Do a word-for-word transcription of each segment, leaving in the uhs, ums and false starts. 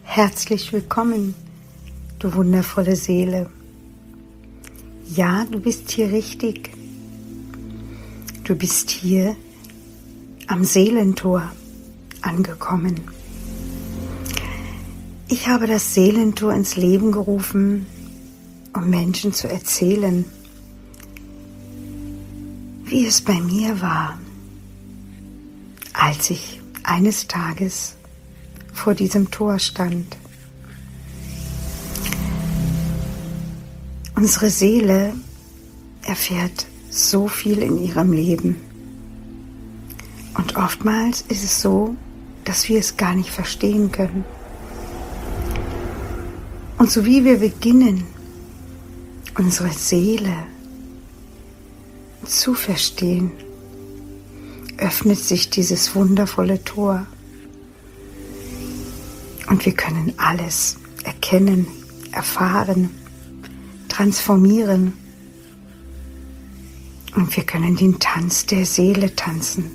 Herzlich willkommen, du wundervolle Seele. Ja, du bist hier richtig. Du bist hier am Seelentor angekommen. Ich habe das Seelentor ins Leben gerufen, um Menschen zu erzählen, wie es bei mir war, als ich eines Tages vor diesem Tor stand. Unsere Seele erfährt so viel in ihrem Leben. Und oftmals ist es so, dass wir es gar nicht verstehen können. Und so wie wir beginnen, unsere Seele zu verstehen, öffnet sich dieses wundervolle Tor. Und wir können alles erkennen, erfahren, transformieren. Und wir können den Tanz der Seele tanzen.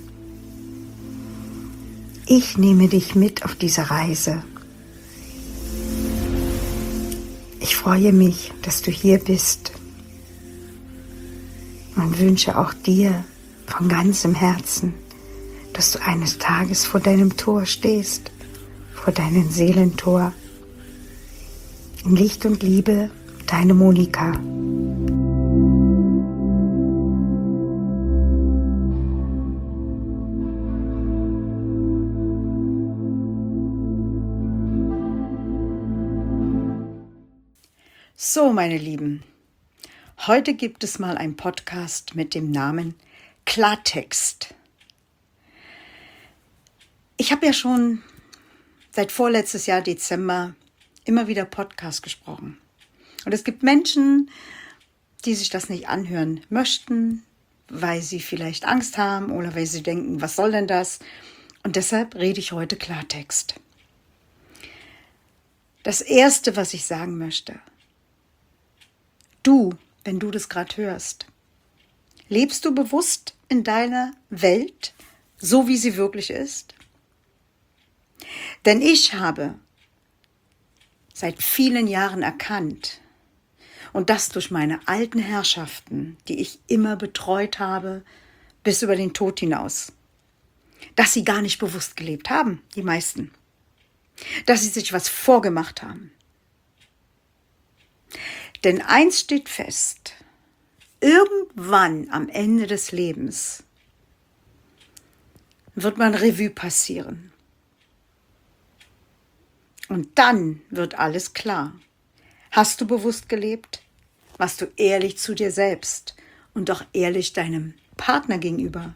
Ich nehme dich mit auf diese Reise. Ich freue mich, dass du hier bist und wünsche auch dir von ganzem Herzen, dass du eines Tages vor deinem Tor stehst, vor deinem Seelentor. In Licht und Liebe, deine Monika. So, meine Lieben, heute gibt es mal einen Podcast mit dem Namen Klartext. Ich habe ja schon seit vorletztes Jahr Dezember immer wieder Podcast gesprochen. Und es gibt Menschen, die sich das nicht anhören möchten, weil sie vielleicht Angst haben oder weil sie denken, was soll denn das? Und deshalb rede ich heute Klartext. Das Erste, was ich sagen möchte: Du, wenn du das gerade hörst, lebst du bewusst in deiner Welt, so wie sie wirklich ist? Denn ich habe seit vielen Jahren erkannt, und das durch meine alten Herrschaften, die ich immer betreut habe, bis über den Tod hinaus, dass sie gar nicht bewusst gelebt haben, die meisten. Dass sie sich was vorgemacht haben. Denn eins steht fest: Irgendwann am Ende des Lebens wird man Revue passieren. Und dann wird alles klar. Hast du bewusst gelebt? Warst du ehrlich zu dir selbst und auch ehrlich deinem Partner gegenüber?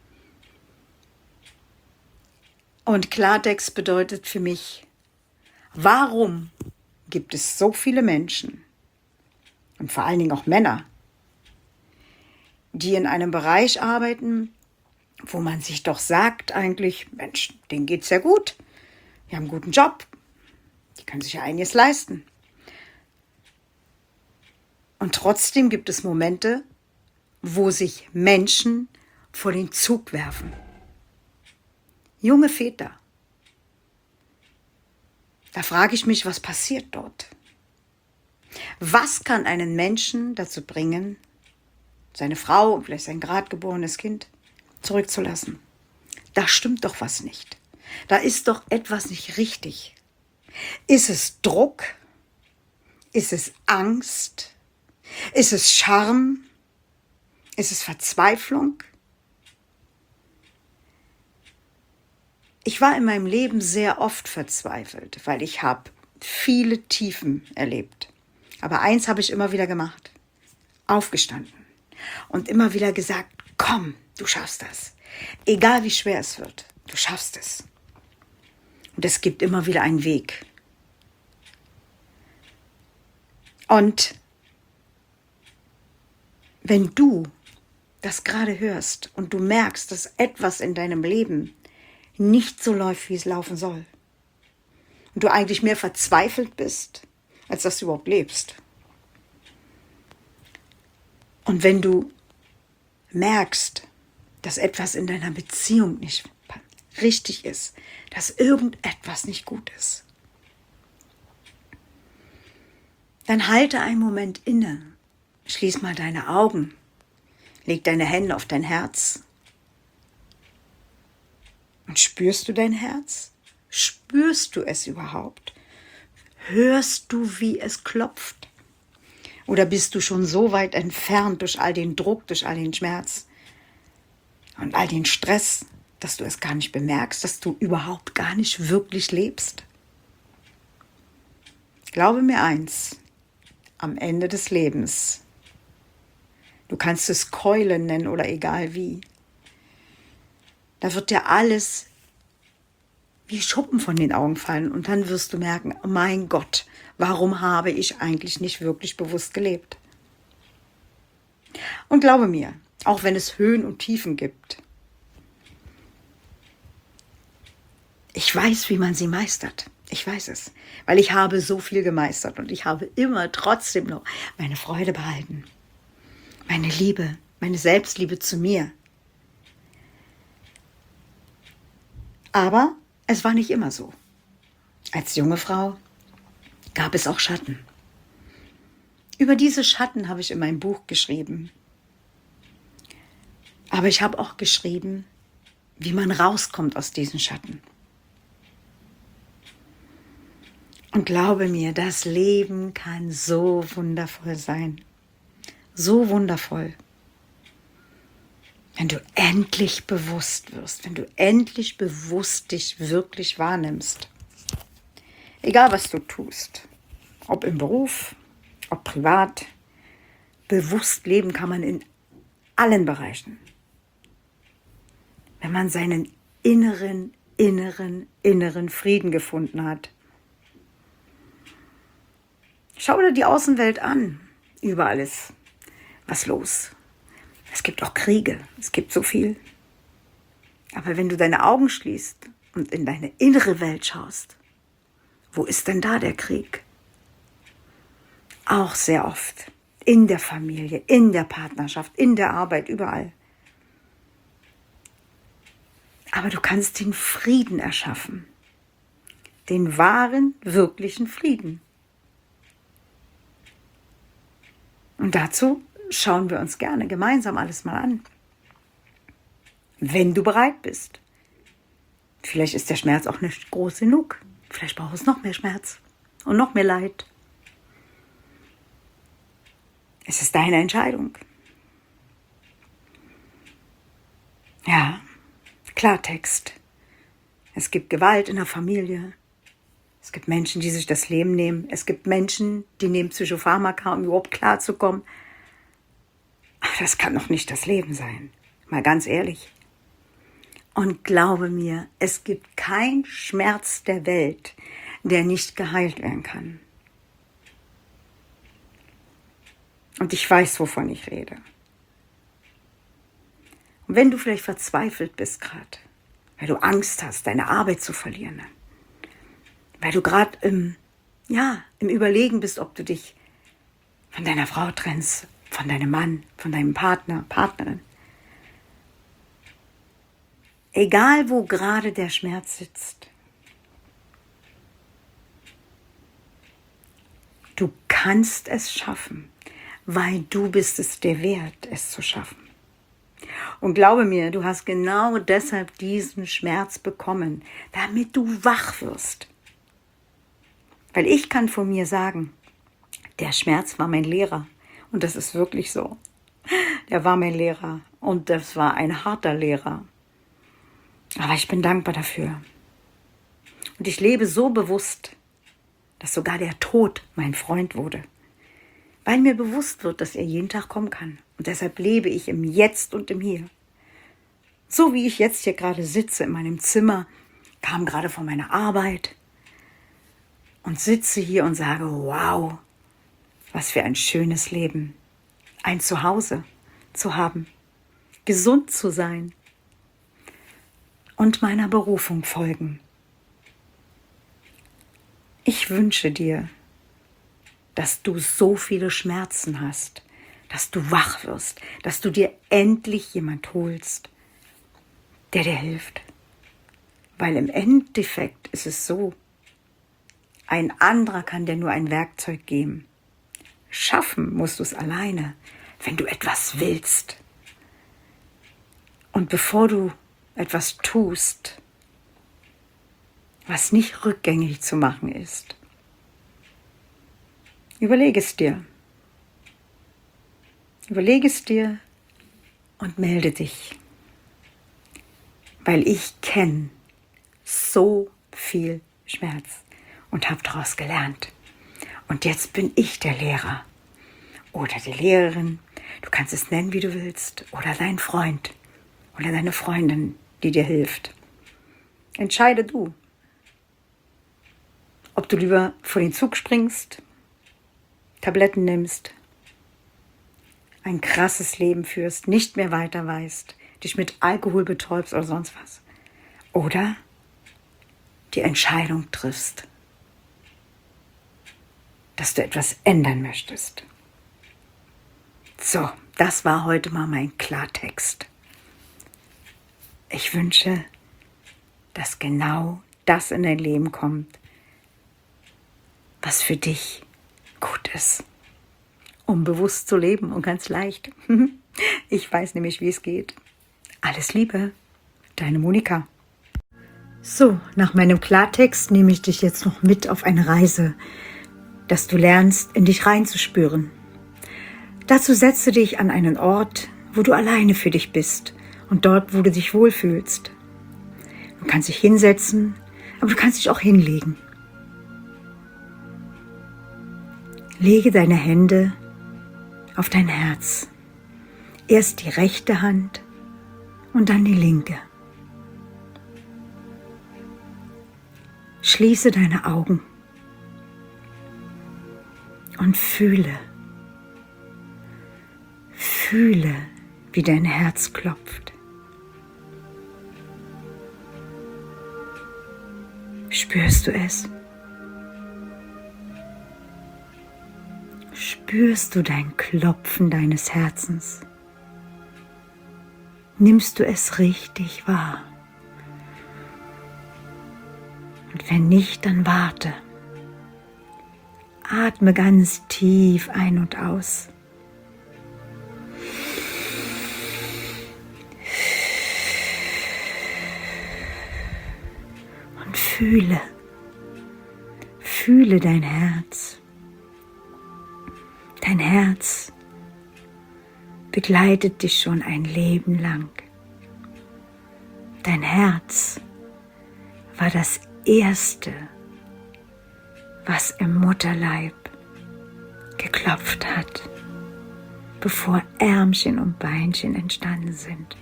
Und Klartext bedeutet für mich: Warum gibt es so viele Menschen, und vor allen Dingen auch Männer, die in einem Bereich arbeiten, wo man sich doch sagt eigentlich, Mensch, denen geht's ja gut, die haben einen guten Job, die können sich ja einiges leisten. Und trotzdem gibt es Momente, wo sich Menschen vor den Zug werfen. Junge Väter. Da frage ich mich, was passiert dort? Was kann einen Menschen dazu bringen, seine Frau und vielleicht sein gerade geborenes Kind zurückzulassen? Da stimmt doch was nicht. Da ist doch etwas nicht richtig. Ist es Druck? Ist es Angst? Ist es Scham? Ist es Verzweiflung? Ich war in meinem Leben sehr oft verzweifelt, weil ich habe viele Tiefen erlebt. Aber eins habe ich immer wieder gemacht: aufgestanden und immer wieder gesagt, komm, du schaffst das. Egal wie schwer es wird, du schaffst es. Und es gibt immer wieder einen Weg. Und wenn du das gerade hörst und du merkst, dass etwas in deinem Leben nicht so läuft, wie es laufen soll, und du eigentlich mehr verzweifelt bist, als dass du überhaupt lebst. Und wenn du merkst, dass etwas in deiner Beziehung nicht richtig ist, dass irgendetwas nicht gut ist, Dann halte einen Moment inne, schließ mal deine Augen, leg deine Hände auf dein Herz. Und spürst du dein Herz? Spürst du es überhaupt? Hörst du, wie es klopft? Oder bist du schon so weit entfernt durch all den Druck, durch all den Schmerz und all den Stress, dass du es gar nicht bemerkst, dass du überhaupt gar nicht wirklich lebst? Glaube mir eins, am Ende des Lebens, du kannst es Keulen nennen oder egal wie, da wird dir alles wie Schuppen von den Augen fallen und dann wirst du merken, mein Gott, warum habe ich eigentlich nicht wirklich bewusst gelebt? Und glaube mir, auch wenn es Höhen und Tiefen gibt, ich weiß, wie man sie meistert. Ich weiß es, weil ich habe so viel gemeistert und ich habe immer trotzdem noch meine Freude behalten. Meine Liebe, meine Selbstliebe zu mir. Aber es war nicht immer so. Als junge Frau gab es auch Schatten. Über diese Schatten habe ich in meinem Buch geschrieben. Aber ich habe auch geschrieben, wie man rauskommt aus diesen Schatten. Und glaube mir, das Leben kann so wundervoll sein. So wundervoll. Wenn du endlich bewusst wirst, wenn du endlich bewusst dich wirklich wahrnimmst. Egal, was du tust, ob im Beruf, ob privat, bewusst leben kann man in allen Bereichen. Wenn man seinen inneren, inneren, inneren Frieden gefunden hat. Schau dir die Außenwelt an. Überall ist was los. Es gibt auch Kriege. Es gibt so viel. Aber wenn du deine Augen schließt und in deine innere Welt schaust, wo ist denn da der Krieg? Auch sehr oft. In der Familie, in der Partnerschaft, in der Arbeit, überall. Aber du kannst den Frieden erschaffen. Den wahren, wirklichen Frieden. Und dazu schauen wir uns gerne gemeinsam alles mal an. Wenn du bereit bist. Vielleicht ist der Schmerz auch nicht groß genug. Vielleicht braucht es noch mehr Schmerz und noch mehr Leid. Es ist deine Entscheidung. Ja, Klartext. Es gibt Gewalt in der Familie. Es gibt Menschen, die sich das Leben nehmen. Es gibt Menschen, die nehmen Psychopharmaka, um überhaupt klarzukommen. Aber das kann doch nicht das Leben sein. Mal ganz ehrlich. Und glaube mir, es gibt keinen Schmerz der Welt, der nicht geheilt werden kann. Und ich weiß, wovon ich rede. Und wenn du vielleicht verzweifelt bist gerade, weil du Angst hast, deine Arbeit zu verlieren, weil du gerade im, ja, im Überlegen bist, ob du dich von deiner Frau trennst, von deinem Mann, von deinem Partner, Partnerin. Egal, wo gerade der Schmerz sitzt. Du kannst es schaffen, weil du bist es dir wert, es zu schaffen. Und glaube mir, du hast genau deshalb diesen Schmerz bekommen, damit du wach wirst. Weil ich kann von mir sagen, der Schmerz war mein Lehrer. Und das ist wirklich so. Der war mein Lehrer. Und das war ein harter Lehrer. Aber ich bin dankbar dafür. Und ich lebe so bewusst, dass sogar der Tod mein Freund wurde. Weil mir bewusst wird, dass er jeden Tag kommen kann. Und deshalb lebe ich im Jetzt und im Hier. So wie ich jetzt hier gerade sitze in meinem Zimmer, kam gerade von meiner Arbeit und sitze hier und sage, wow, was für ein schönes Leben. Ein Zuhause zu haben, gesund zu sein und meiner Berufung folgen. Ich wünsche dir, dass du so viele Schmerzen hast, dass du wach wirst, dass du dir endlich jemand holst, der dir hilft. Weil im Endeffekt ist es so, ein anderer kann dir nur ein Werkzeug geben, Schaffen musst du es alleine, wenn du etwas willst. Und bevor du etwas tust, was nicht rückgängig zu machen ist, überlege es dir. Überlege es dir und melde dich. Weil ich kenne so viel Schmerz und habe daraus gelernt. Und jetzt bin ich der Lehrer oder die Lehrerin. Du kannst es nennen, wie du willst. Oder dein Freund oder deine Freundin, die dir hilft. Entscheide du, ob du lieber vor den Zug springst, Tabletten nimmst, ein krasses Leben führst, nicht mehr weiter weißt, dich mit Alkohol betäubst oder sonst was. Oder die Entscheidung triffst, dass du etwas ändern möchtest. So, das war heute mal mein Klartext. Ich wünsche, dass genau das in dein Leben kommt, was für dich gut ist, um bewusst zu leben und ganz leicht. Ich weiß nämlich, wie es geht. Alles Liebe, deine Monika. So, nach meinem Klartext nehme ich dich jetzt noch mit auf eine Reise, dass du lernst, in dich reinzuspüren. Dazu setze dich an einen Ort, wo du alleine für dich bist und dort, wo du dich wohlfühlst. Du kannst dich hinsetzen, aber du kannst dich auch hinlegen. Lege deine Hände auf dein Herz. Erst die rechte Hand und dann die linke. Schließe deine Augen und fühle, fühle, wie dein Herz klopft. Spürst du es? Spürst du dein Klopfen deines Herzens? Nimmst du es richtig wahr? Und wenn nicht, dann warte. Atme ganz tief ein und aus. Und fühle, fühle dein Herz. Dein Herz begleitet dich schon ein Leben lang. Dein Herz war das Erste, was im Mutterleib geklopft hat, bevor Ärmchen und Beinchen entstanden sind.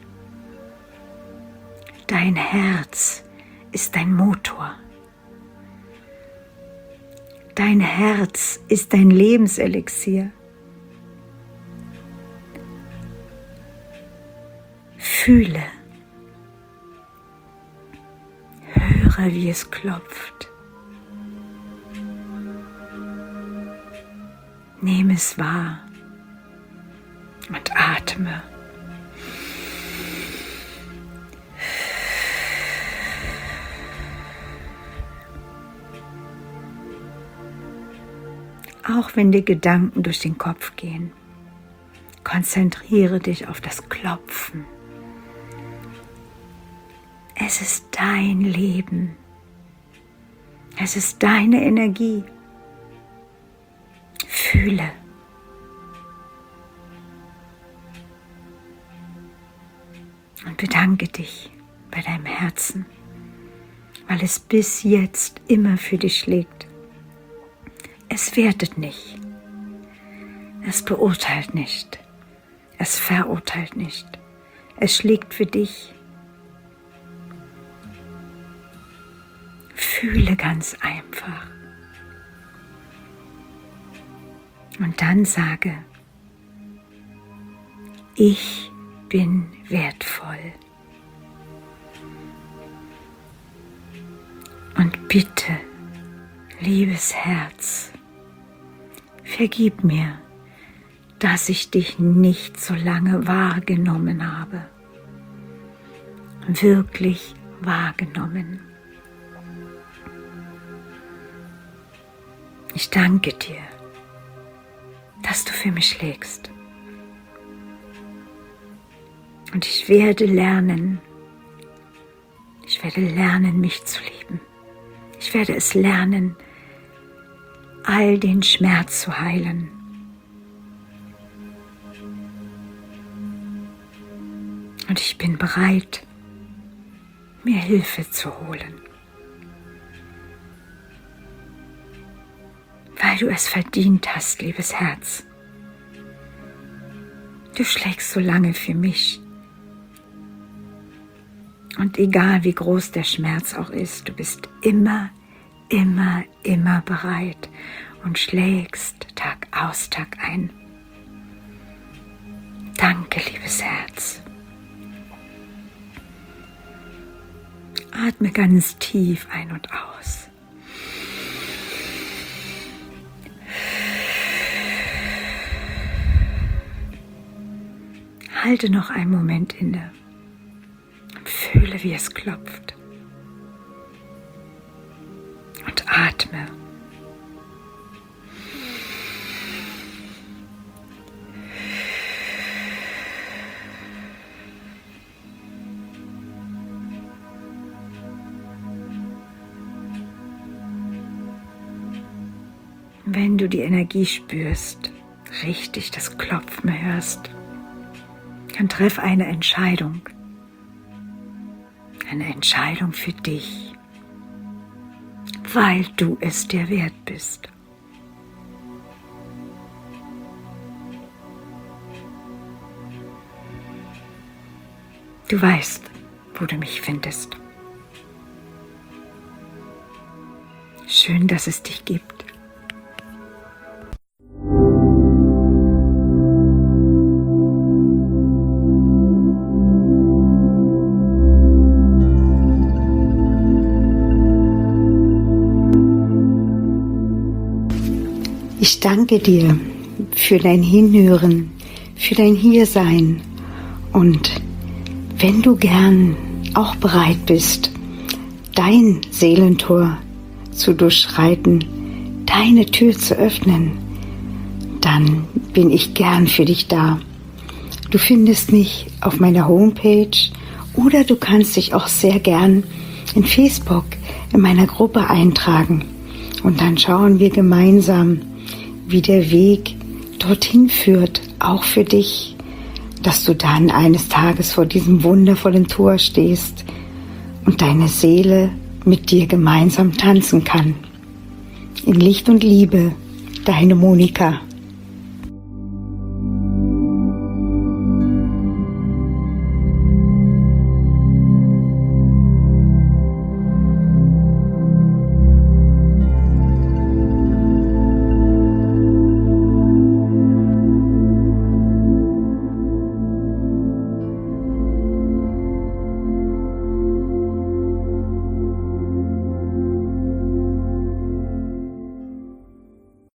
Dein Herz ist dein Motor. Dein Herz ist dein Lebenselixier. Fühle, höre, wie es klopft. Nehme es wahr und atme. Auch wenn dir Gedanken durch den Kopf gehen, konzentriere dich auf das Klopfen. Es ist dein Leben. Es ist deine Energie. Fühle. Und bedanke dich bei deinem Herzen, weil es bis jetzt immer für dich schlägt. Es wertet nicht. Es beurteilt nicht. Es verurteilt nicht. Es schlägt für dich. Fühle ganz einfach. Und dann sage, ich bin wertvoll. Und bitte, liebes Herz, vergib mir, dass ich dich nicht so lange wahrgenommen habe. Wirklich wahrgenommen. Ich danke dir, dass du für mich schlägst. Und ich werde lernen, ich werde lernen, mich zu lieben. Ich werde es lernen, all den Schmerz zu heilen. Und ich bin bereit, mir Hilfe zu holen. Weil du es verdient hast, liebes Herz. Du schlägst so lange für mich. Und egal wie groß der Schmerz auch ist, du bist immer, immer, immer bereit und schlägst Tag aus, Tag ein. Danke, liebes Herz. Atme ganz tief ein und aus. Halte noch einen Moment inne und fühle, wie es klopft. Und atme. Wenn du die Energie spürst, richtig das Klopfen hörst, dann treff eine Entscheidung. Eine Entscheidung für dich, weil du es dir wert bist. Du weißt, wo du mich findest. Schön, dass es dich gibt. Ich danke dir für dein Hinhören, für dein Hiersein und wenn du gern auch bereit bist, dein Seelentor zu durchschreiten, deine Tür zu öffnen, dann bin ich gern für dich da. Du findest mich auf meiner Homepage oder du kannst dich auch sehr gern in Facebook in meiner Gruppe eintragen und dann schauen wir gemeinsam, wie der Weg dorthin führt, auch für dich, dass du dann eines Tages vor diesem wundervollen Tor stehst und deine Seele mit dir gemeinsam tanzen kann. In Licht und Liebe, deine Monika.